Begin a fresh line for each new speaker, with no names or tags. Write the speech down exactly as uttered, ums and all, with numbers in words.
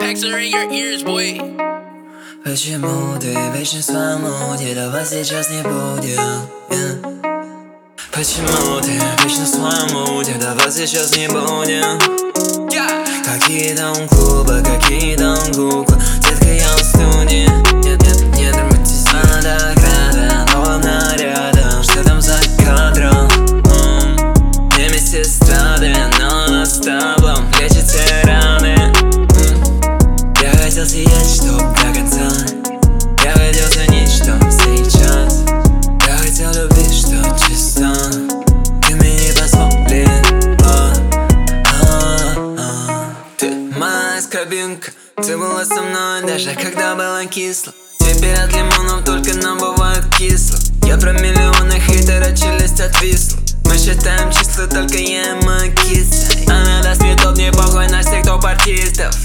tracks are in your ears, boy.
Почему ты вечно в своем муде? Давай сейчас не будем, yeah. Почему ты вечно в своем муде? Давай сейчас не будем, yeah. Какие там клубы, какие там куклы? Детка, я в студии. Нет, нет, не драматизируй. Она так рада новым нарядом. Что там за кадром? М-м. Не медсестры, но она с таблом лечит все раны. М-м. Я хотел съесть, чтоб до конца. Я хотел ценить, что сейчас. Я хотел любить, что чисто. Ты мне не позволил. Ты моя скобинка, ты была со мной даже когда было кисло. Теперь от лимонов только нам бывает кисло. Я про миллионы хейтеров, челюсть отвисла. Мы считаем числа, только я и моя киса. Она даст мне топ, не похуй на всех топ-артистов.